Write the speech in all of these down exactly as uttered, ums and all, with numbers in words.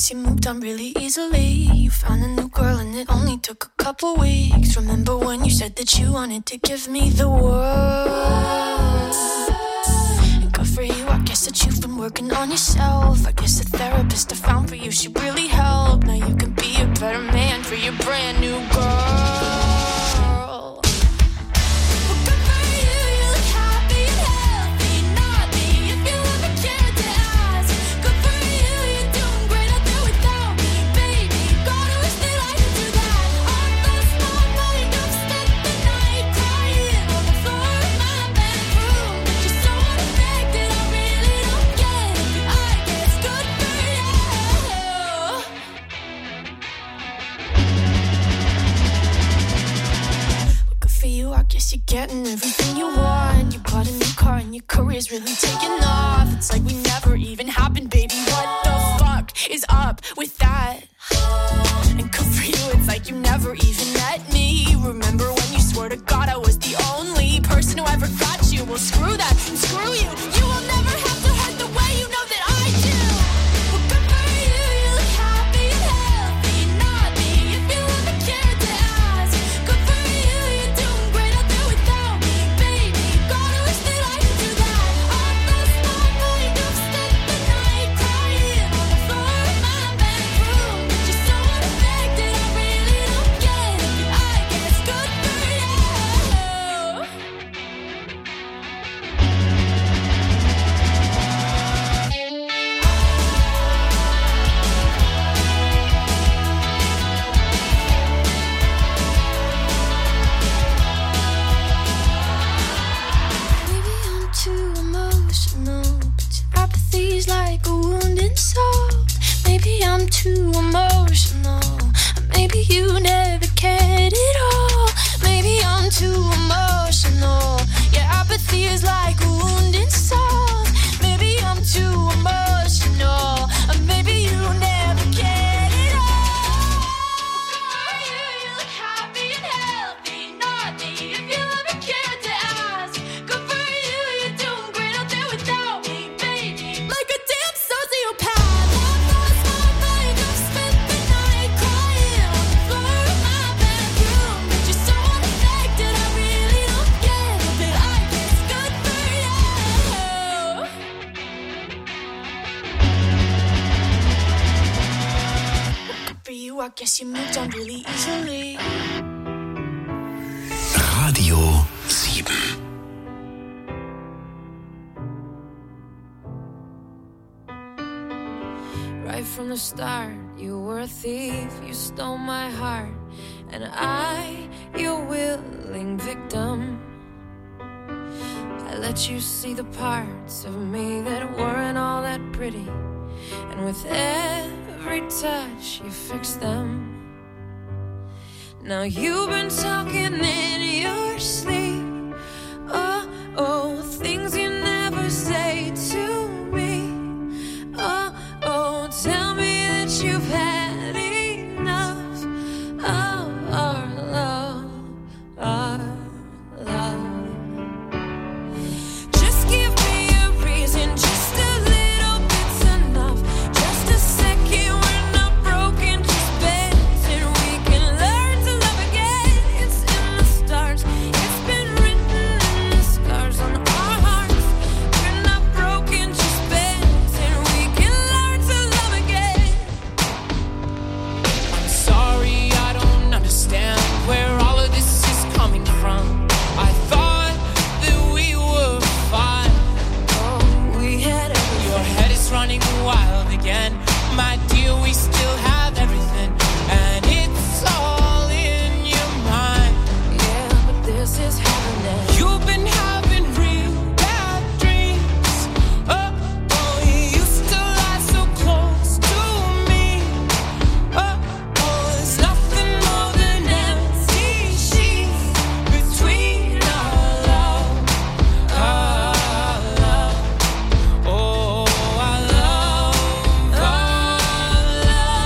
guess you moved on really easily. You found a new girl and it only took a couple weeks. Remember when you said that you wanted to give me the world? And good for you, I guess that you've been working on yourself. I guess the therapist I found for you should really help. Now you can be a better man for your brand new girl. You're getting everything you want. You bought a new car and your career's really taking off. It's like we never even happened, baby. What the fuck is up with that? And good for you, it's like you never even met me. Remember when you swore to God I was the only person who ever got you? Well, screw that and screw you. You will never have to hurt the way you know that I do. Well, good for you, you look happy and healthy. Not me, if you ever cared to ask. Good for you, you're doing great out there without me, baby. Gotta wish that I could do that. All those small nights I've spent the night crying on the floor of my bedroom. But you're so unaffected, I really don't get it. I guess good for you. Maybe I'm too emotional, but your apathy's like a wounded soul. Maybe I'm too emotional, or maybe you never cared at all. Maybe I'm too emotional, your apathy is like a wounded soul. Maybe I'm too emotional, or maybe you never cared at all. You, you look happy and healthy, not me, if you ever cared to ask. Good for you, you're doing great out there without me, baby. Like a damn sociopath. All those small nights I've spent the night crying on the floor of my bedroom. But you're so unaffected, I really don't get it. But I guess good for you. Good for you, I guess you moved on really easily. Radio sieben. Right from the start, you were a thief, you stole my heart, and I, your willing victim. I let you see the parts of me that weren't all that pretty, and with every touch you fixed them. Now you've been talking in your sleep, oh, oh, things you never say to me. Oh, oh, tell me that you've had enough of our love, our love. Just give me a reason, just a little bit's enough. Just a second, we're not broken, just bent, and we can learn to love again. It's in the stars, it's been written in the scars on our hearts. We're not broken, just bent, and we can learn to love again. I'm sorry, I don't understand where all of this is coming from. I thought that we were fine. Oh, we had everything. Your head is running wild again. My dear, we still have everything, and it's all in your mind. Yeah, but this is happening. You've been having real bad dreams. Oh, oh, you used to lie so close to me. Oh, oh, there's nothing more than empty sheets between our love, our love. Oh, our love, our love.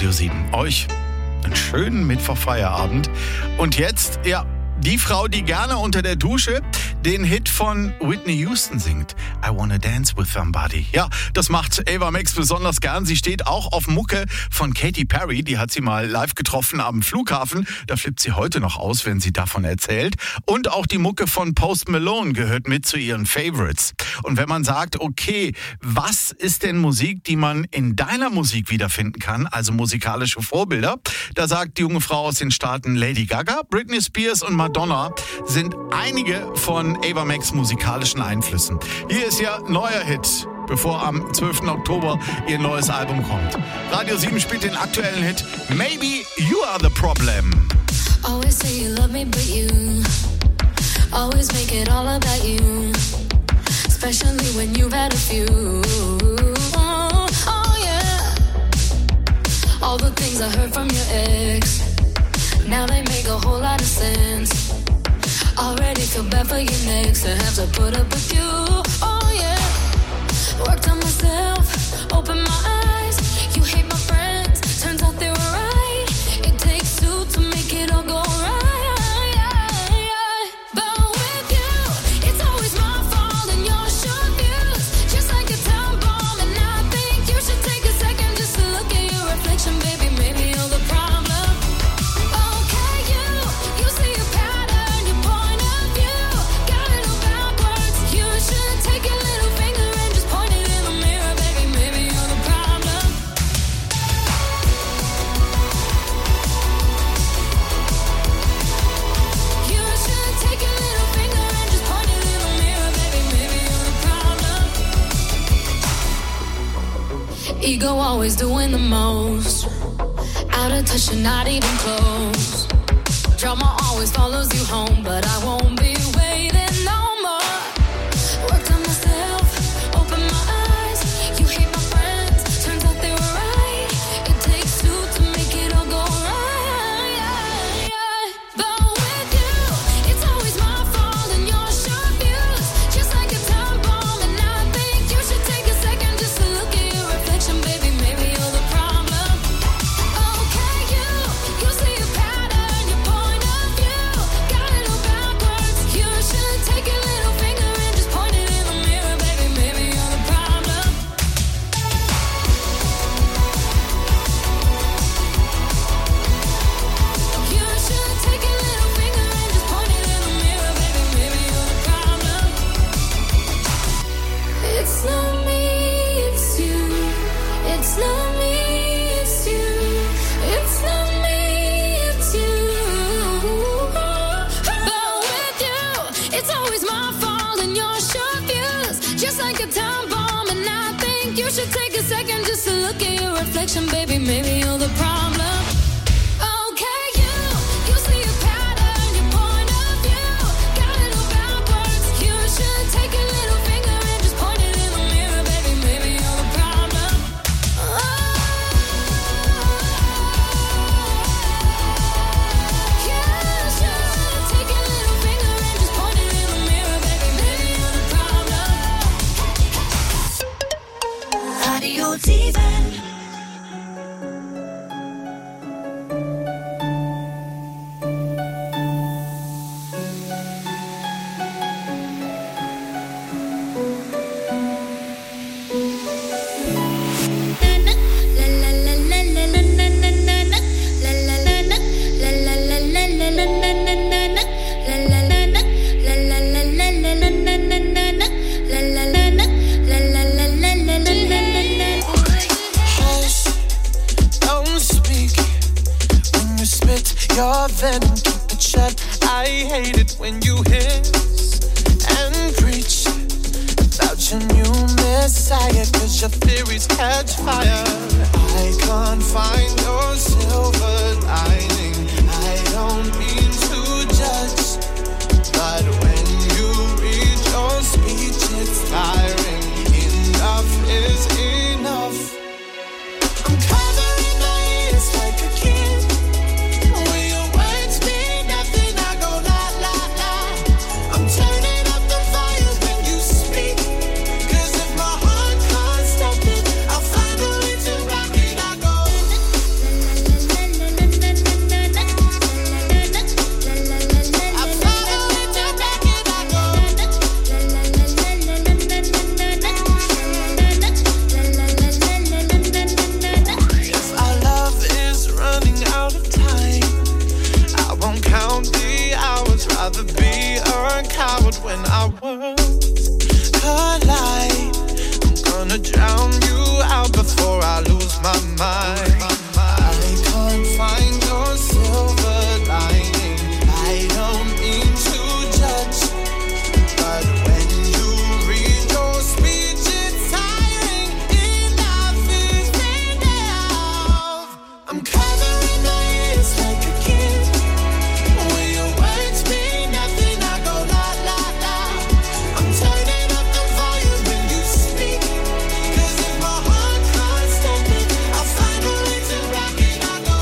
Radio sieben. Euch einen schönen Mittwochfeierabend. Und jetzt, ja, die Frau, die gerne unter der Dusche den Hit von Whitney Houston singt. I Wanna Dance With Somebody. Ja, das macht Ava Max besonders gern. Sie steht auch auf Mucke von Katy Perry. Die hat sie mal live getroffen am Flughafen. Da flippt sie heute noch aus, wenn sie davon erzählt. Und auch die Mucke von Post Malone gehört mit zu ihren Favorites. Und wenn man sagt, okay, was ist denn Musik, die man in deiner Musik wiederfinden kann, also musikalische Vorbilder, da sagt die junge Frau aus den Staaten Lady Gaga, Britney Spears und Madonna sind einige von Ava Max musikalischen Einflüssen. Hier ist ihr neuer Hit, bevor am zwölften Oktober ihr neues Album kommt. Radio sieben spielt den aktuellen Hit Maybe You Are The Problem. Always say you love me, but you always make it all about you, especially when you've had a few. Oh, oh yeah. All the things I heard from your ex, now they make a whole lot of sense. Already feel bad for you next to have to put up with you. Oh yeah. Worked on myself, opened my eyes. You hate my friends, turns out they were right. It takes two to make it all go right. But with you, it's always my fault and your short views, just like a time bomb. And I think you should take a second just to look at your reflection, baby. Maybe you're the problem. Ego always doing the most, out of touch and not even close. Drama always follows you home, but I won't be waiting no more. Worked on myself, opened my eyes. You hate my friends, turns out they were right. It takes two to make it all go right. But with you, it's always my fault and your short views, just like a time bomb. And I think you should take a second just to look at your reflection, baby. Maybe you're the problem. Okay, you, you see a pattern, your point of view, got it all backwards. You should take a little finger and just point it in the mirror, baby. Maybe you're the problem. You should take a little finger and just point it in the mirror, baby. Maybe you're the problem. It's not me, it's you. It's not me, it's you. It's not me, it's you. But with you, it's always my fault and your short views, just like a time bomb. And I think you should take a second just to look at your reflection, baby. Maybe you're the problem. Okay, you, you see a pattern, your point of view, got it all backwards. You should take a little finger and just point it in the mirror, baby. Maybe you're the problem. Oh, you should take a little finger and just point it in the mirror, baby. Maybe you're the problem. Radio sieben. Hush, don't speak when you spit your venom, keep it shut. I hate it when you hiss and preach about your new messiah, cause your theories catch fire. I can't find your silver lining. I don't mean to judge, but when you read your speech, it's tiring. Enough is enough. I'm covering my ears like a kid. When your words mean nothing, I go la la la. I'm turning up the volume when you speak, cause if my heart can't stop it, I'll find a way to rock it. I go be a coward when our worlds collide. I'm gonna drown you out before I lose my mind. I can't find your silver lining. I don't mean to judge, but when you read your speech, it's tiring. Enough is enough. I'm covering my ears like a kid. When your words mean nothing, I go la la la. I'm turning up the volume when you speak. 'Cause if my heart can't stop it, I'll find a way to rock it. I go.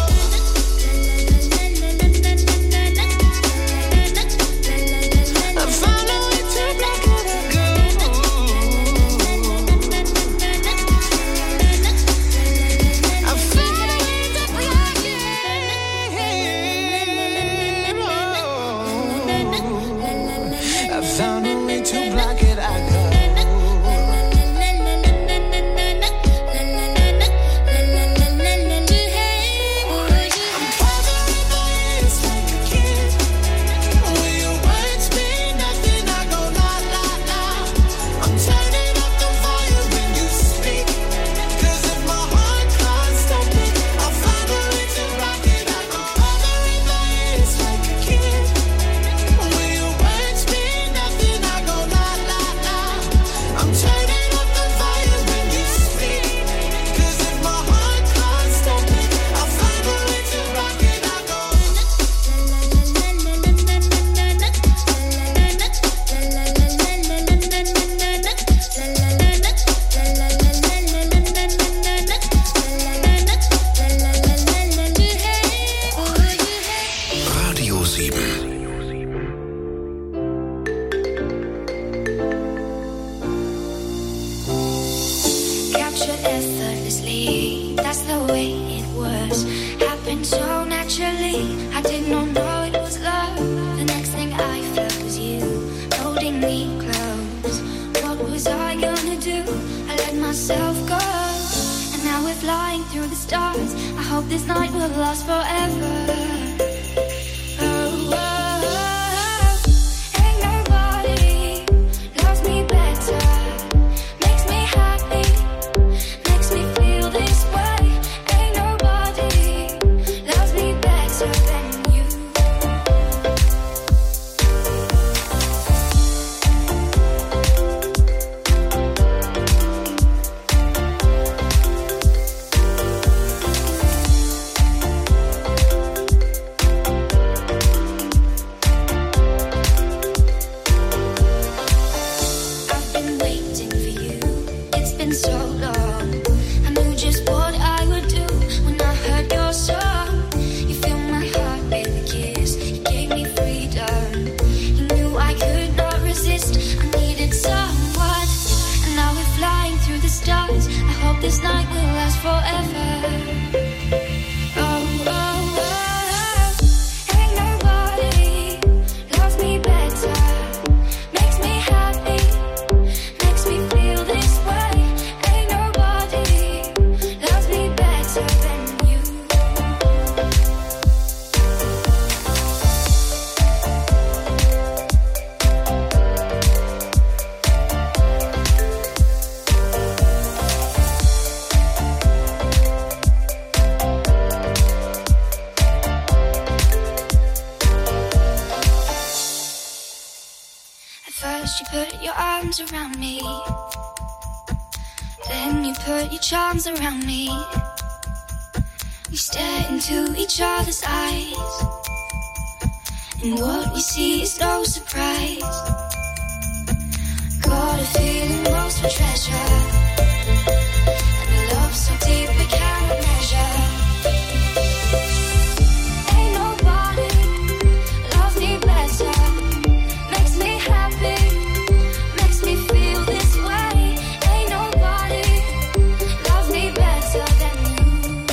I found a way to rock it. I go. I found a way to rock it. Oh. I found a way to block it. I go. I'm covering my ears like a kid. When your words mean nothing, I go la la la. I'm turning up the volume when you speak. 'Cause if my heart can't stop it, I'll find a way to rock it. I go. Covering my ears like a kid. When your words mean nothing, I go la la la. I'm turning up the volume when you speak. 'Cause if my heart can't stop it, I'll find a way to rock it. I go. Radio sieben. Captured effortlessly, that's the way it was. Happened so naturally, I did not know it was love. The next thing I felt was you, holding me close. What was I gonna do? I let myself go. And now we're flying through the stars. I hope this night will last forever. Oh, oh, oh. Ain't nobody loves me better. Makes me happy, makes me feel this way. Ain't nobody loves me better than you. I've been waiting for you. It's been so long. I knew just what I would do when I heard your song. You filled my heart with a kiss. You gave me freedom. You knew I could not resist. I needed someone. And now we're flying through the stars. I hope this night will last forever. Oh, oh, oh, oh. Ain't nobody loves me better. Makes me happy, makes me feel this way. Ain't nobody loves me better than you. At first you put your arms around me, then you put your charms around me. We stare into each other's eyes, and what we see is no surprise. Got a feeling lost for treasure, and a love so deep we cannot measure. Ain't nobody loves me better. Makes me happy, makes me feel this way. Ain't nobody loves me better than you.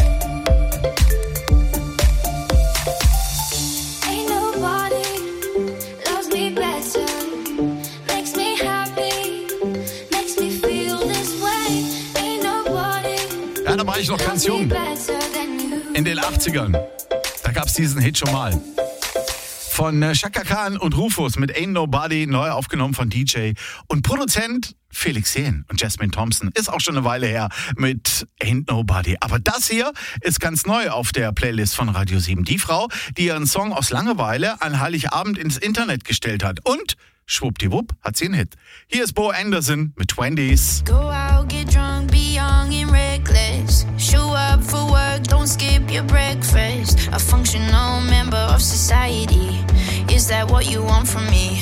Ain't nobody loves me better. Makes me happy, makes me feel this way. Ain't nobody Ja, da war ich noch ganz loves me jung. better than you. In den achtzigern. Da gab es diesen Hit schon mal. von äh, Chaka Khan und Rufus mit Ain't Nobody, neu aufgenommen von D J und Produzent Felix Jähn und Jasmine Thompson. Ist auch schon eine Weile her mit Ain't Nobody. Aber das hier ist ganz neu auf der Playlist von Radio sieben. Die Frau, die ihren Song aus Langeweile an Heiligabend ins Internet gestellt hat. Und schwuppdiwupp hat sie einen Hit. Hier ist Bo Anderson mit twenties. Go out, get drunk, be young and reckless. Show up for work, don't skip your breakfast. A functional member of society. Is that what you want from me?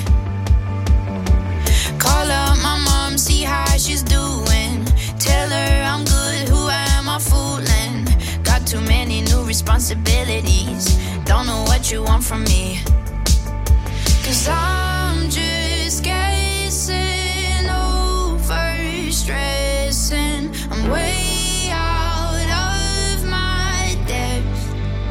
Call up my mom, see how she's doing. Tell her I'm good, who am I fooling? Got too many new responsibilities. Don't know what you want from me. Cause I'm just guessing, over stressing. I'm way out of my depth.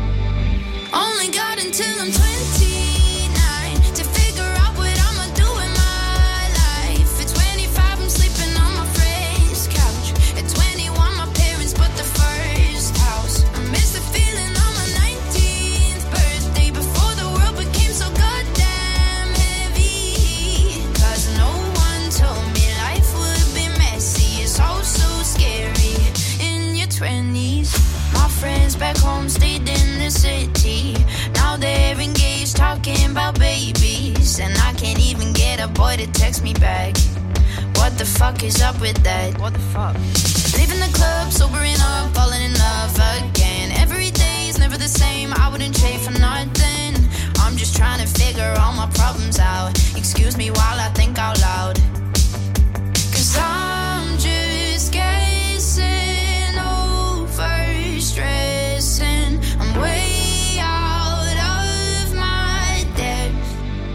Only got until I'm twenty-nine to figure out what I'ma do in my life. At twenty-five, I'm sleeping on my friend's couch. At twenty-one, my parents bought the first house. I miss the feeling on my nineteenth birthday before the world became so goddamn heavy. Cause no one told me life would be messy. It's all so scary in your twenties. My friends back home stayed in the city. Now they're engaged, talking about babies. And I can't even get a boy to text me back. What the fuck is up with that? What the fuck? Leaving the club, sobering up, falling in love again. Every day is never the same, I wouldn't trade for nothing. I'm just trying to figure all my problems out. Excuse me while I think out loud. Cause I'm just guessing, over stressing. I'm way out of my depth.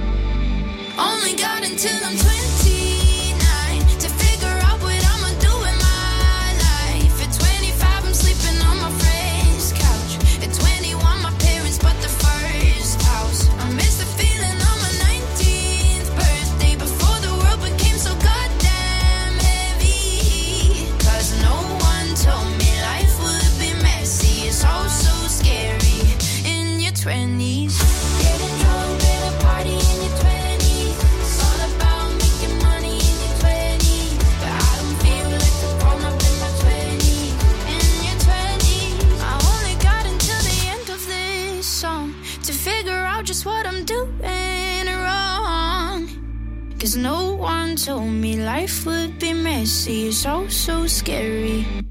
Only got until I'm twenty-nine to figure out what I'ma do in my life. At twenty-five, I'm sleeping on my friend's couch. At twenty-one, my parents bought the first house. I miss the feeling on my nineteenth birthday before the world became so goddamn heavy. Cause no one told me life would be messy. It's all so scary in your twenties. Getting drunk at a party in your twenties. It's all about making money in your twenties. But I don't feel like a grown up in my twenties. In your twenties, I only got until the end of this song to figure out just what I'm doing wrong. Cause no one told me life would be messy. It's all so scary.